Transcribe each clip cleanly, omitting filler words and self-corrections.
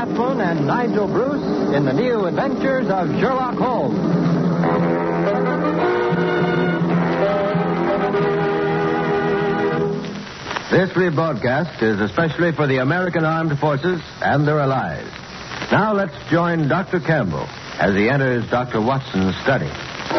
Chaplin and Nigel Bruce in the new adventures of Sherlock Holmes. This rebroadcast is especially for the American Armed Forces and their allies. Now let's join Dr. Campbell as he enters Dr. Watson's study.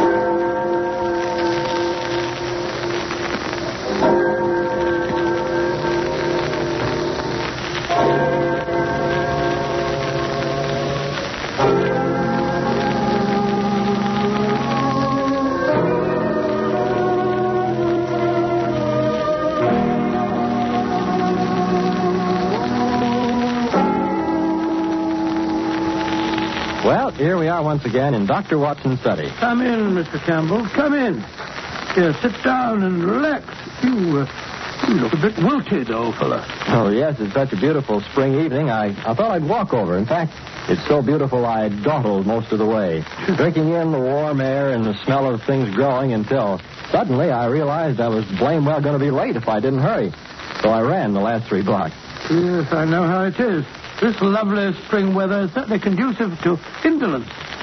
Well, here we are once again in Dr. Watson's study. Come in, Mr. Campbell. Come in. Here, sit down and relax. You look a bit wilted, old fella. Oh, yes, it's such a beautiful spring evening. I thought I'd walk over. In fact, it's so beautiful I dawdled most of the way, drinking in the warm air and the smell of things growing until suddenly I realized I was blame well going to be late if I didn't hurry. So I ran the last 3 blocks. Yes, I know how it is. This lovely spring weather is certainly conducive to indolence.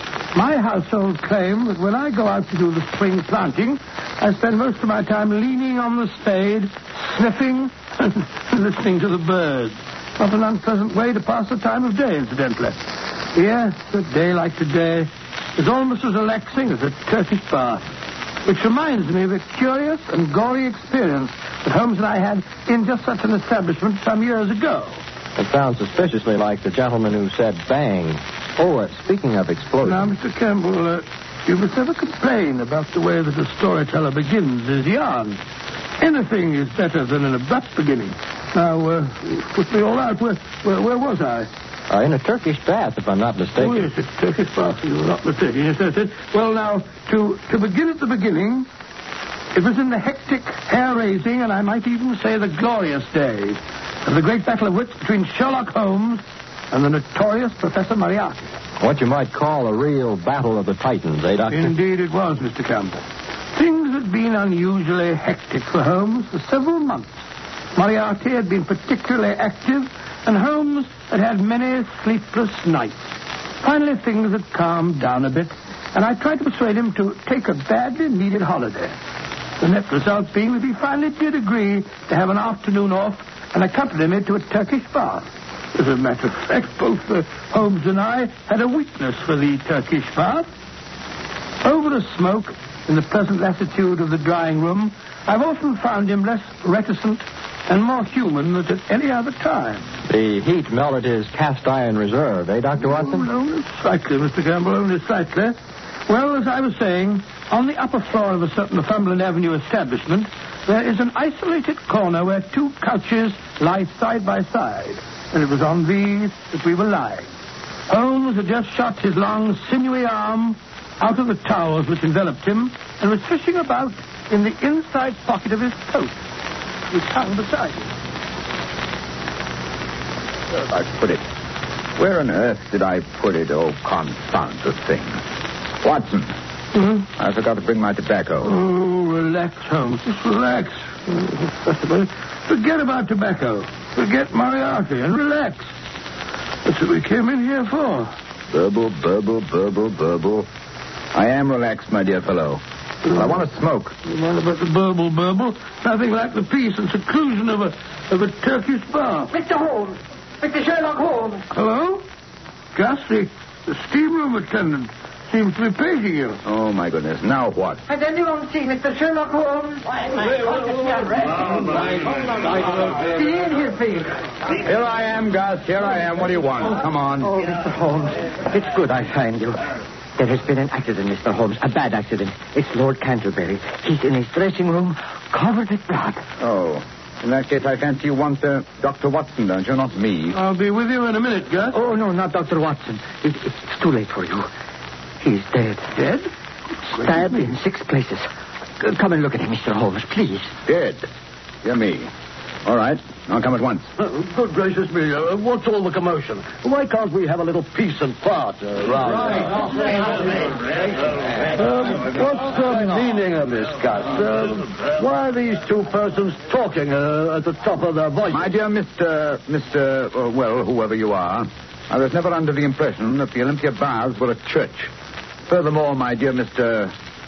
My household claim that when I go out to do the spring planting, I spend most of my time leaning on the spade, sniffing and listening to the birds. Not an unpleasant way to pass the time of day, incidentally. Yes, a day like today is almost as relaxing as a Turkish bath, which reminds me of a curious and gory experience that Holmes and I had in just such an establishment some years ago. It sounds suspiciously like the gentleman who said bang. Oh, speaking of explosions. Now, Mr. Campbell, you must never complain about the way that a storyteller begins his yarn. Anything is better than an abrupt beginning. Now, put me all out. Where was I? In a Turkish bath, if I'm not mistaken. Oh, yes, it's Turkish bath. You're not mistaken. Yes, that's it. Well, now, to begin at the beginning, it was in the hectic, hair-raising, and I might even say the glorious days of the great battle of wits between Sherlock Holmes and the notorious Professor Moriarty. What you might call a real battle of the titans, eh, Doctor? Indeed it was, Mr. Campbell. Things had been unusually hectic for Holmes for several months. Moriarty had been particularly active, and Holmes had had many sleepless nights. Finally, things had calmed down a bit, and I tried to persuade him to take a badly needed holiday. The net result being that he finally did agree to have an afternoon off and accompany me to a Turkish bath. As a matter of fact, both Holmes and I had a weakness for the Turkish bath. Over a smoke, in the pleasant lassitude of the drawing room, I've often found him less reticent and more human than at any other time. The heat melted his cast iron reserve, eh, Dr. Watson? Oh, only slightly, Mr. Campbell, only slightly. Well, as I was saying, on the upper floor of a certain Northumberland Avenue establishment, there is an isolated corner where 2 couches lie side by side, and it was on these that we were lying. Holmes had just shot his long, sinewy arm out of the towels which enveloped him and was fishing about in the inside pocket of his coat, which hung beside him. Where did I put it? Where on earth did I put it? Oh, confound the thing. Watson. I forgot to bring my tobacco. Oh, relax, Holmes. Just relax. Forget about tobacco. Forget Moriarty and relax. That's what we came in here for. Burble, burble, burble, burble. I am relaxed, my dear fellow. I want to smoke. What about the burble, burble? Nothing like the peace and seclusion of a Turkish bath. Mr. Holmes. Mr. Sherlock Holmes. Hello? Gus, the steam room attendant seems to be paging you. Oh, my goodness. Now what? Has anyone seen Mr. Sherlock Holmes? Be in here, please. Here I am, Gus. Here I am. What do you want? Come on. Oh, Mr. Holmes, it's good I find you. There has been an accident, Mr. Holmes. A bad accident. It's Lord Canterbury. He's in his dressing room, covered with blood. Oh. In that case, I fancy you want Dr. Watson, don't you? Not me. I'll be with you in a minute, Gus. Oh, no, not Dr. Watson. It's too late for you. He's dead. Dead? Stabbed in 6 places. Come and look at him, Mr. Holmes, please. Dead. Dear me. All right. I'll come at once. Good gracious me. What's all the commotion? Why can't we have a little peace and quiet around? What's the meaning of this, Gus? Why are these 2 persons talking at the top of their voices? My dear Mr. well, whoever you are, I was never under the impression that the Olympia Baths were a church. Furthermore, my dear Mr.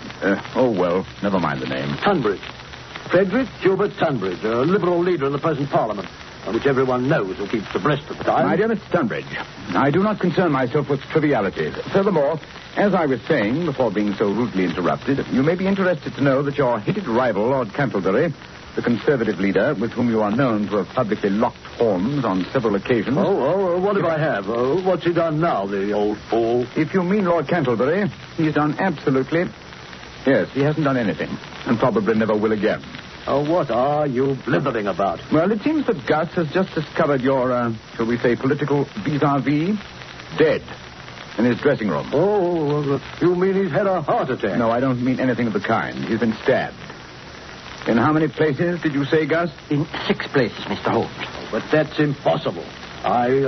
Never mind the name. Tunbridge. Frederick Gilbert Tunbridge, a Liberal leader in the present Parliament, which everyone knows and keeps abreast of the time. My dear Mr. Tunbridge, I do not concern myself with trivialities. Furthermore, as I was saying before being so rudely interrupted, you may be interested to know that your hated rival, Lord Cantlebury, the Conservative leader, with whom you are known to have publicly locked horns on several occasions... what if I have? What's he done now, the old fool? If you mean Lord Cantlebury, he's done absolutely... Yes, he hasn't done anything, and probably never will again. Oh, what are you blithering about? Well, it seems that Gus has just discovered your, shall we say, political vis-a-vis dead in his dressing room. Oh, you mean he's had a heart attack? No, I don't mean anything of the kind. He's been stabbed. In how many places did you say, Gus? In 6 places, Mr. Holmes. Oh, but that's impossible. I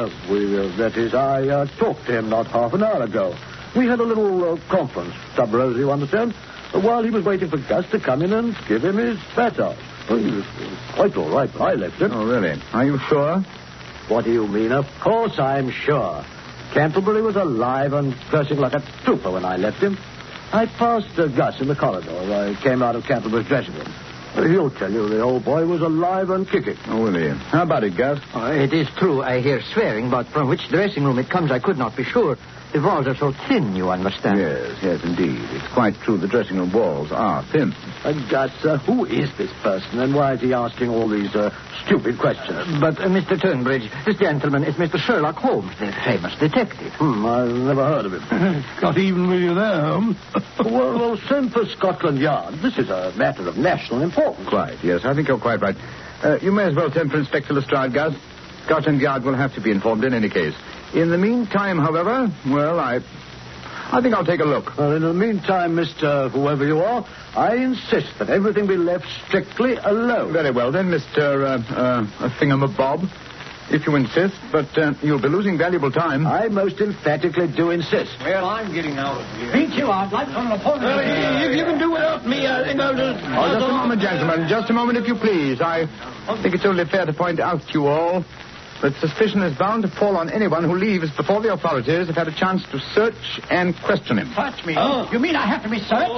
talked to him not half an hour ago. We had a little conference, Sub Rosie, you understand? While he was waiting for Gus to come in and give him his batter. Well, he was quite all right when I left him. Oh, really? Are you sure? What do you mean? Of course I'm sure. Canterbury was alive and cursing like a trooper when I left him. I passed Gus in the corridor as I came out of Canterbury's dressing room. He'll tell you the old boy was alive and kicking. Oh, will he? How about it, Gus? It is true I hear swearing, but from which dressing room it comes I could not be sure. The walls are so thin, you understand. Yes, indeed. It's quite true the dressing room walls are thin. Gus, who is this person, and why is he asking all these stupid questions? But, Mr. Turnbridge, this gentleman is Mr. Sherlock Holmes, the famous detective. I've never heard of him. Got even with you there, Holmes. well, send for Scotland Yard. This is a matter of national importance. Quite, yes. I think you're quite right. You may as well send for Inspector Lestrade, Gus. Scotland Yard will have to be informed in any case. In the meantime, however, well, I think I'll take a look. Well, in the meantime, Mr. Whoever you are, I insist that everything be left strictly alone. Very well, then, Mr. Thingamabob, if you insist, but you'll be losing valuable time. I most emphatically do insist. Well, I'm getting out of here. Beat you out like on an opponent. If you can do without me, I think I'll just... Just a moment, gentlemen. Just a moment, if you please. I think it's only fair to point out to you all that suspicion is bound to fall on anyone who leaves before the authorities have had a chance to search and question him. Touch me. You mean I have to be searched?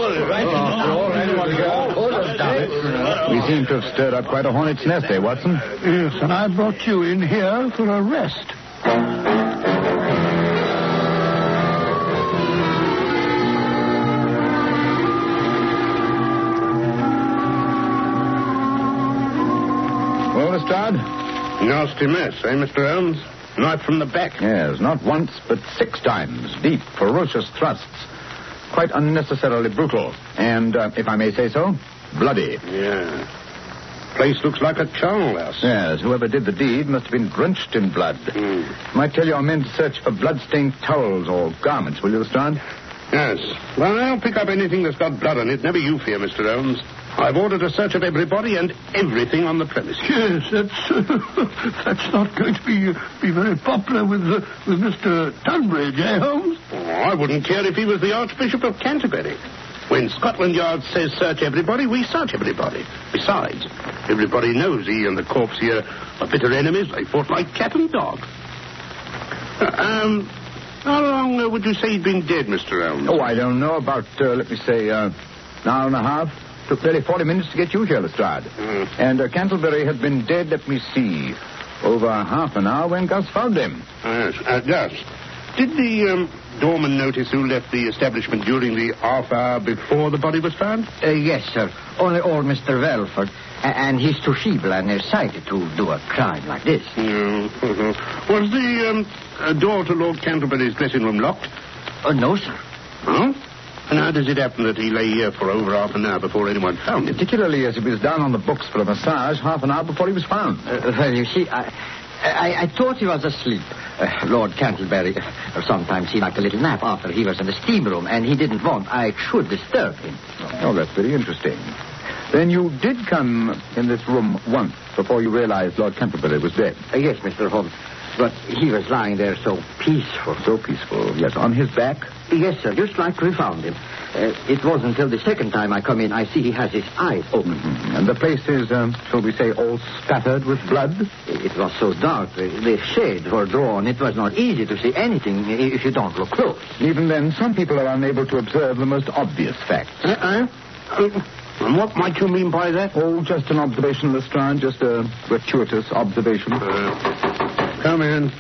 We seem to have stirred up quite a hornet's nest, Watson? Yes, and I brought you in here for a rest. Well, Lestrade? Nasty mess, eh, Mr. Holmes? Knife from the back. Yes, not once, but 6 times. Deep, ferocious thrusts. Quite unnecessarily brutal. And, if I may say so, bloody. Yeah. Place looks like a charnel house. Yes, whoever did the deed must have been drenched in blood. Might tell your men to search for blood-stained towels or garments, will you, Lestrade? Yes. Well, I'll pick up anything that's got blood on it. Never you fear, Mr. Holmes. I've ordered a search of everybody and everything on the premises. Yes, that's not going to be very popular with Mr. Tunbridge, eh, Holmes? Oh, I wouldn't care if he was the Archbishop of Canterbury. When Scotland Yard says search everybody, we search everybody. Besides, everybody knows he and the corpse here are bitter enemies. They fought like cat and dog. How long would you say he'd been dead, Mr. Holmes? Oh, I don't know. About, let me say, an hour and a half. Took nearly 40 minutes to get you here, Lestrade. And Canterbury had been dead, let me see, over half an hour when Gus found him. Yes. Gus, did the doorman notice who left the establishment during the half hour before the body was found? Yes, sir. Only old Mr. Welford. And he's too feeble and nearsighted to do a crime like this. Was the door to Lord Canterbury's dressing room locked? No, sir. Oh? And how does it happen that he lay here for over half an hour before anyone found him? Particularly as he was down on the books for a massage half an hour before he was found. Well, you see, I thought he was asleep. Lord Canterbury sometimes he liked a little nap after he was in the steam room, and he didn't want I should disturb him. Oh, that's very interesting. Then you did come in this room once before you realized Lord Canterbury was dead? Yes, Mr. Holmes. But he was lying there so peaceful. So peaceful, yes. On his back? Yes, sir, just like we found him. It wasn't until the second time I come in I see he has his eyes open. Mm-hmm. And the place is, shall we say, all spattered with blood? It was so dark. The shades were drawn. It was not easy to see anything if you don't look close. Even then, some people are unable to observe the most obvious facts. And what might you mean by that? Oh, just an observation, Lestrade. Just a gratuitous observation. Come in.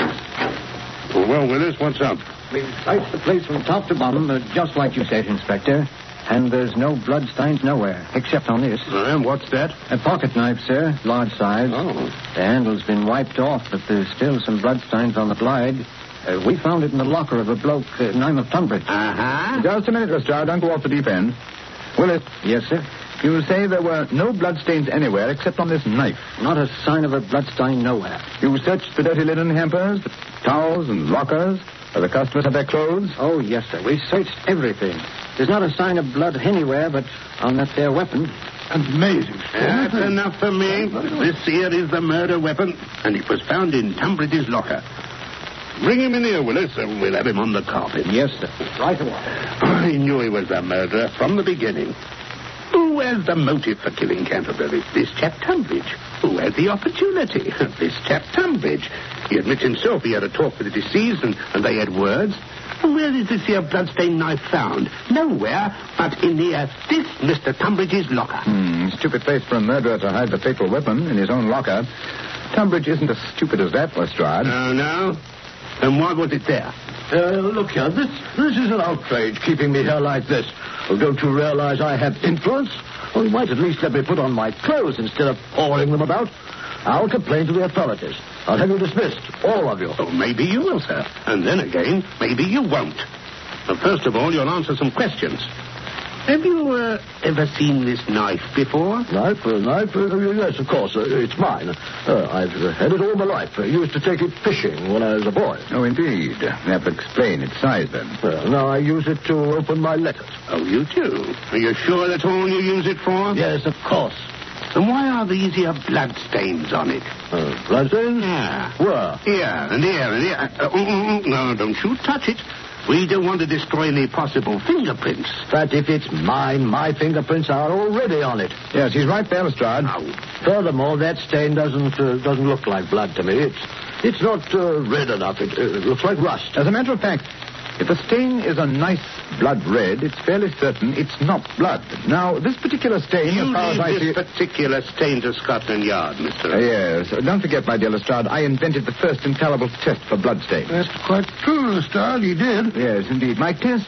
Well, Willis, what's up? We've searched the place from top to bottom, just like you said, Inspector. And there's no blood stains nowhere, except on this. And what's that? A pocket knife, sir, large size. Oh. The handle's been wiped off, but there's still some blood stains on the blade. We found it in the locker of a bloke named of Tunbridge. Uh-huh. Just a minute, Lestrade. Don't go off the deep end. Willis. Yes, sir. You say there were no bloodstains anywhere except on this knife. Not a sign of a blood stain nowhere. You searched the dirty linen hampers, the towels and lockers, where the customers had their clothes? Oh, yes, sir. We searched everything. There's not a sign of blood anywhere but on that there weapon. Amazing. That's enough for me. This here is the murder weapon, and it was found in Tunbridge's locker. Bring him in here, Willis, and we'll have him on the carpet. Yes, sir. Right away. I knew he was the murderer from the beginning. Who has the motive for killing Canterbury? This chap Tunbridge. Who had the opportunity? This chap Tunbridge. He admits himself he had a talk with the deceased, and they had words. And where is this here bloodstained knife found? Nowhere but in this Mr. Tunbridge's locker. Stupid place for a murderer to hide the fatal weapon in his own locker. Tunbridge isn't as stupid as that, Lestrade. Oh, no? Then why was it there? Look here, this is an outrage, keeping me here like this. Well, don't you realize I have influence? Well, you might at least let me put on my clothes instead of pouring them about. I'll complain to the authorities. I'll have you dismissed, all of you. Oh, maybe you will, sir. And then again, maybe you won't. But first of all, you'll answer some questions. Have you ever seen this knife before? Knife? Yes, of course. It's mine. I've had it all my life. I used to take it fishing when I was a boy. Oh, indeed. That would explain its size, then. Well, now I use it to open my letters. Oh, you do? Are you sure that's all you use it for? Yes, of course. And why are these here blood stains on it? Blood stains? Yeah. Where? Here and here and here. No, don't you touch it. We don't want to destroy any possible fingerprints. But if it's mine, my fingerprints are already on it. Yes, he's right there, Lestrade. Furthermore, that stain doesn't look like blood to me. It's not red enough. It looks like rust. As a matter of fact, if the stain is a nice blood red, it's fairly certain it's not blood. Now, this particular stain, You as far as I leave see this particular stain to Scotland Yard, Mr. Yes. Don't forget, my dear Lestrade, I invented the first infallible test for blood stains. That's quite true, Lestrade. You did. Yes, indeed. My test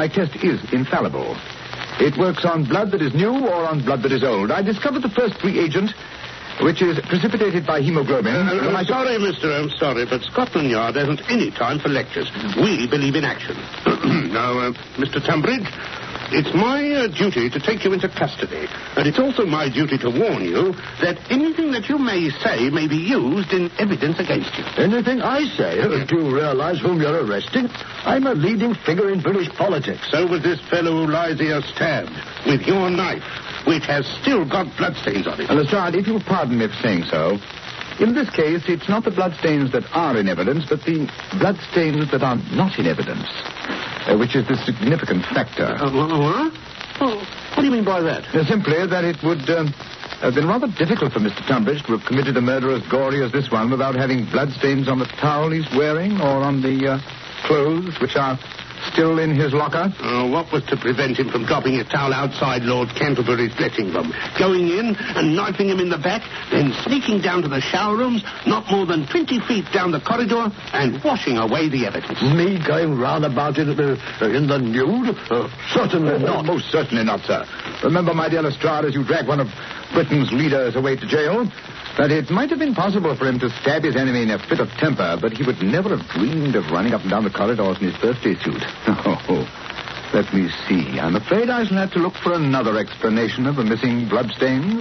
is infallible. It works on blood that is new or on blood that is old. I discovered the first reagent, which is precipitated by hemoglobin. I'm sorry, mister, I'm sorry, but Scotland Yard hasn't any time for lectures. We believe in action. Now, Mr. Tunbridge, it's my duty to take you into custody, and it's also my duty to warn you that anything that you may say may be used in evidence against you. Anything I say? Do you realize whom you're arresting? I'm a leading figure in British politics. So was this fellow who lies here stabbed with your knife, which has still got bloodstains on it. Lestrade, if you'll pardon me for saying so, in this case, it's not the bloodstains that are in evidence, but the bloodstains that are not in evidence, which is the significant factor. What? Oh, what do you mean by that? Simply that it would have been rather difficult for Mr. Tunbridge to have committed a murder as gory as this one without having bloodstains on the towel he's wearing or on the clothes which are still in his locker. What was to prevent him from dropping his towel outside Lord Canterbury's dressing room, going in and knifing him in the back, then sneaking down to the shower rooms, not more than 20 feet down the corridor, and washing away the evidence? Me going round about it in the nude? Certainly not. Most certainly not, sir. Remember, my dear Lestrade, as you drag one of Britain's leaders away to jail, that it might have been possible for him to stab his enemy in a fit of temper, but he would never have dreamed of running up and down the corridors in his birthday suit. Oh, let me see. I'm afraid I shall have to look for another explanation of the missing bloodstains.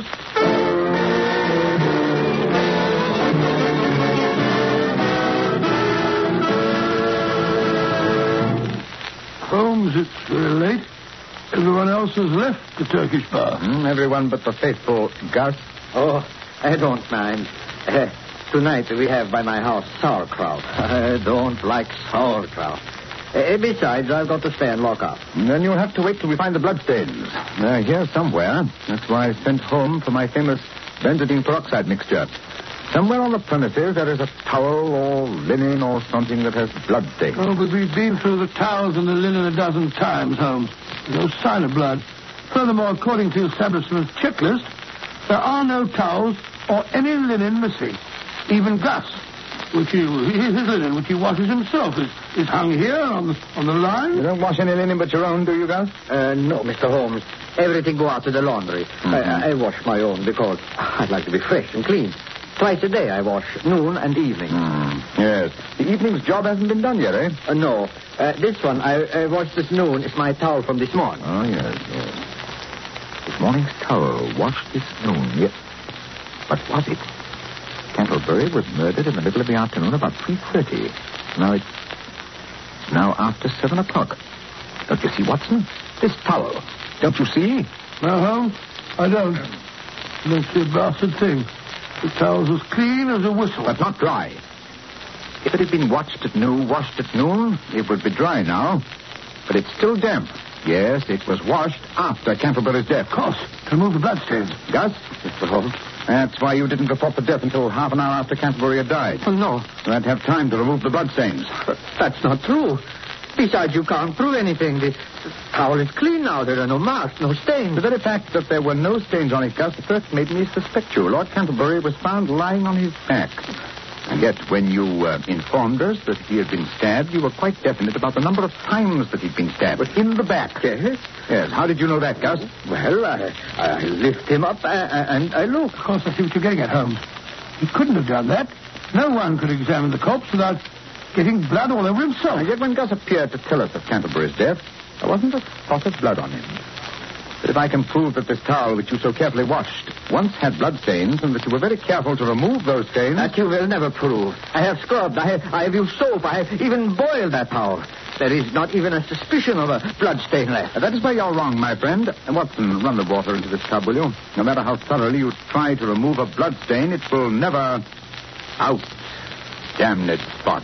Holmes, it's very late. Everyone else has left the Turkish bar. Everyone but the faithful Gus. Oh, I don't mind. Tonight we have by my house sauerkraut. I don't like sauerkraut. Besides, I've got to stay and lock up. Then you'll have to wait till we find the bloodstains. They're here somewhere. That's why I sent home for my famous benzidine peroxide mixture. Somewhere on the premises there is a towel or linen or something that has bloodstains. Oh, but we've been through the towels and the linen a dozen times, Holmes. No sign of blood. Furthermore, according to the establishment's checklist, there are no towels or any linen missing. Even Gus, his linen, which he washes himself, is hung here on the line. You don't wash any linen but your own, do you, Gus? No, Mr. Holmes. Everything go out to the laundry. Mm-hmm. I wash my own because I'd like to be fresh and clean. Twice a day I wash, noon and evening. Yes. The evening's job hasn't been done yet, eh? No. This one I washed this noon. It's my towel from this morning. Oh, yes. This morning's towel washed this noon. Yes. What was it? Cantlebury was murdered in the middle of the afternoon about 3:30. Now after 7 o'clock. Don't you see, Watson? This towel. Don't you see? No, Holmes, I don't. I don't see a blasted thing. The towel's as clean as a whistle. But not dry. If it had been washed at noon, it would be dry now. But it's still damp. Yes, it was washed after Cantlebury's death. Of course, to remove the bloodstains. Gus? Mr. Holmes. That's why you didn't report the death until half an hour after Canterbury had died. Oh, no. You had to have time to remove the bloodstains. But that's not true. Besides, you can't prove anything. The towel is clean now. There are no marks, no stains. The very fact that there were no stains on it, Gus, first made me suspect you. Lord Canterbury was found lying on his back. And yet, when you informed us that he had been stabbed, you were quite definite about the number of times that he'd been stabbed. In the back. Yes? Yes. How did you know that, Gus? Well, I lift him up and I look. Of course, I see what you're getting at, Holmes. He couldn't have done that. No one could examine the corpse without getting blood all over himself. And yet when Gus appeared to tell us of Canterbury's death, there wasn't a spot of blood on him. But if I can prove that this towel which you so carefully washed once had blood stains and that you were very careful to remove those stains... That you will never prove. I have scrubbed. I have used soap. I have even boiled that towel. There is not even a suspicion of a blood stain left. That is where you're wrong, my friend. And Watson, run the water into this tub, will you? No matter how thoroughly you try to remove a blood stain, it will never... Out. Damned spots.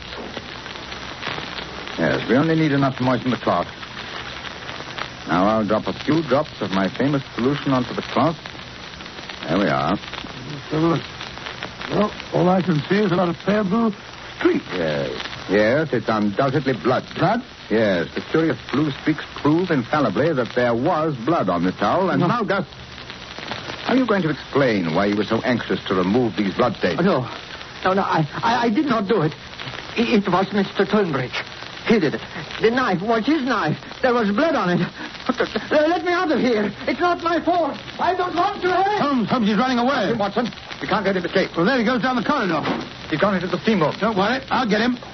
Yes, we only need enough to moisten the cloth. Now I'll drop a few drops of my famous solution onto the cloth. There we are. Well, all I can see is a lot of pale blue streaks. Yes, it's undoubtedly blood. Blood? Yes, the curious blue streaks prove infallibly that there was blood on the towel. And now, Gus, how are you going to explain why you were so anxious to remove these bloodstains? No, I did not do it. It was Mr. Tunbridge. He did it. The knife was his knife. There was blood on it. Let me out of here. It's not my fault. I don't want to hurt. Holmes, he's running away. Watson, we can't let him escape. Well, there he goes down the corridor. He's gone into the steam room. Don't worry. I'll get him.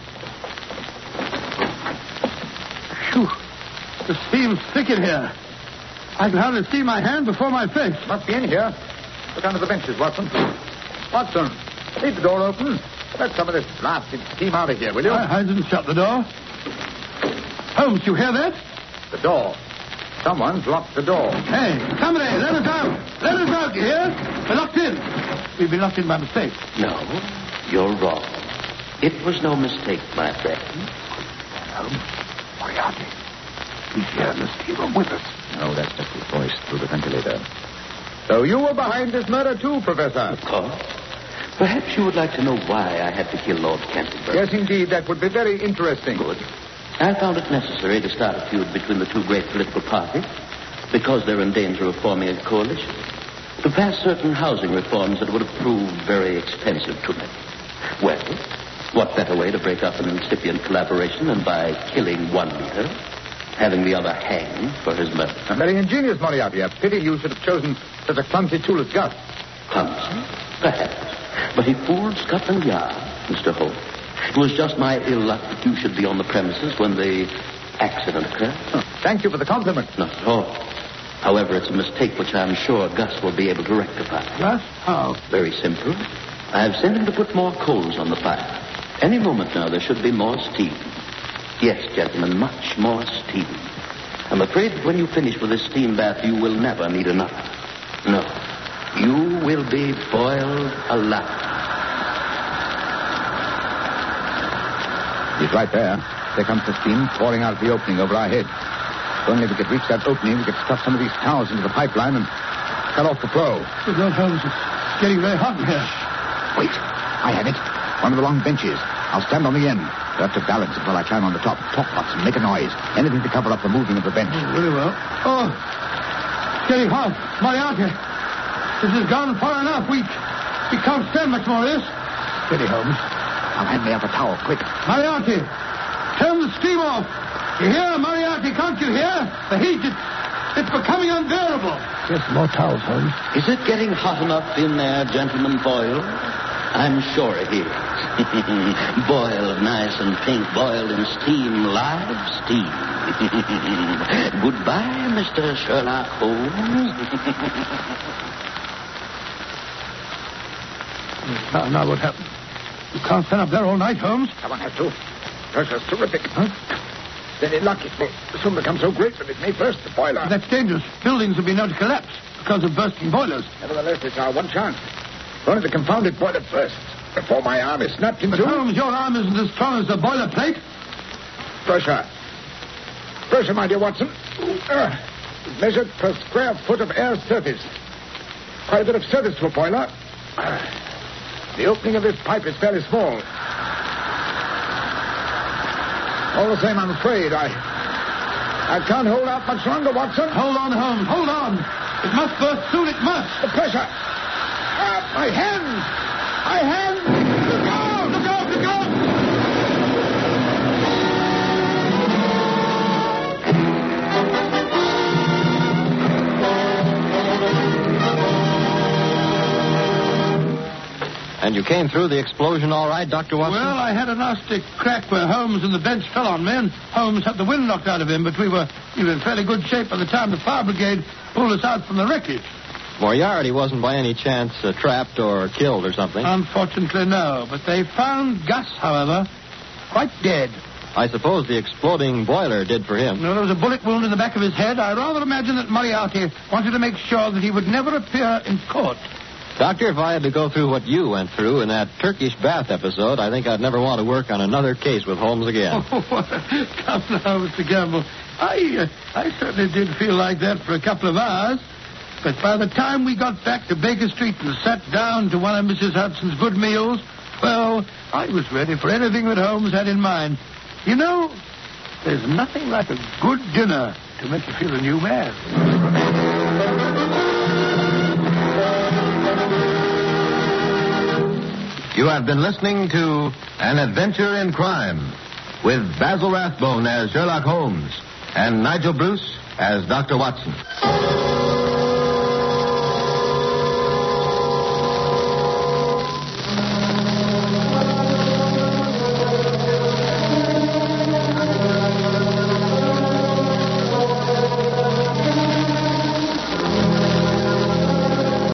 Phew. The steam's thick in here. I can hardly see my hand before my face. Must be in here. Look under the benches, Watson. Watson, leave the door open. Let some of this blasted steam out of here, will you? I didn't shut the door. Holmes, you hear that? The door. Someone's locked the door. Hey, somebody, let us out. Let us out, you hear? We're locked in. We've been locked in by mistake. No, you're wrong. It was no mistake, my friend. Holmes, Moriarty. He's here in the steam room with us. No, that's just his voice through the ventilator. So you were behind this murder too, Professor? Of course. Perhaps you would like to know why I had to kill Lord Canterbury. Yes, indeed. That would be very interesting. Good. I found it necessary to start a feud between the two great political parties because they're in danger of forming a coalition to pass certain housing reforms that would have proved very expensive to them. Well, what better way to break up an incipient collaboration than by killing one leader, having the other hanged for his murder? Very ingenious, Moriarty. A pity you should have chosen such a clumsy tool as Gus. Clumsy? Perhaps. But he fooled Scotland Yard, Mr. Holt. It was just my ill luck that you should be on the premises when the accident occurred. Thank you for the compliment. Not at all. However, it's a mistake which I'm sure Gus will be able to rectify. Gus? How? Very simple. I've sent him to put more coals on the fire. Any moment now, there should be more steam. Yes, gentlemen, much more steam. I'm afraid that when you finish with this steam bath, you will never need another. No. You will be boiled alive. He's right there. There comes the steam pouring out of the opening over our head. If only we could reach that opening, we could stuff some of these towels into the pipeline and cut off the flow. Good Lord, Holmes, it's getting very hot in here. Wait. I have it. One of the long benches. I'll stand on the end. You'll have to balance it while I climb on the top. Talk lots and make a noise. Anything to cover up the moving of the bench. Very well. Oh, it's getting hot. Moriarty, this has gone far enough. We can't stand much more of this. Steady, Holmes. Now hand me out a towel, quick. Moriarty, turn the steam off. You hear, Moriarty? Can't you hear? The heat, it's becoming unbearable. Just more towels, Holmes. Is it getting hot enough in there, Gentleman Boyle? I'm sure it is. Boiled nice and pink, boiled in steam, live steam. Goodbye, Mr. Sherlock Holmes. Now what happened? You can't stand up there all night, Holmes. I won't have to. Pressure's terrific. Huh? Steady luck. It will soon become so great that it may burst the boiler. That's dangerous. Buildings will be known to collapse because of bursting boilers. Nevertheless, it's our one chance. Only the confounded boiler bursts before my arm is snapped in two. But Holmes, your arm isn't as strong as the boiler plate. Pressure. Pressure, my dear Watson. Measured per square foot of air surface. Quite a bit of surface to a boiler. The opening of this pipe is fairly small. All the same, I'm afraid I can't hold out much longer, Watson. Hold on, Holmes. Hold on. It must burst soon. It must. The pressure. My hands! My hands! Look out! Look out! Look out! And you came through the explosion all right, Dr. Watson? Well, I had a nasty crack where Holmes and the bench fell on me, and Holmes had the wind knocked out of him, but we were in fairly good shape by the time the fire brigade pulled us out from the wreckage. Moriarty wasn't by any chance trapped or killed or something? Unfortunately, no. But they found Gus, however, quite dead. I suppose the exploding boiler did for him. No, there was a bullet wound in the back of his head. I rather imagine that Moriarty wanted to make sure that he would never appear in court. Doctor, if I had to go through what you went through in that Turkish bath episode, I think I'd never want to work on another case with Holmes again. Oh, come now, Mr. Gamble. I certainly did feel like that for a couple of hours. But by the time we got back to Baker Street and sat down to one of Mrs. Hudson's good meals, well, I was ready for anything that Holmes had in mind. You know, there's nothing like a good dinner to make you feel a new man. You have been listening to An Adventure in Crime with Basil Rathbone as Sherlock Holmes and Nigel Bruce as Dr. Watson.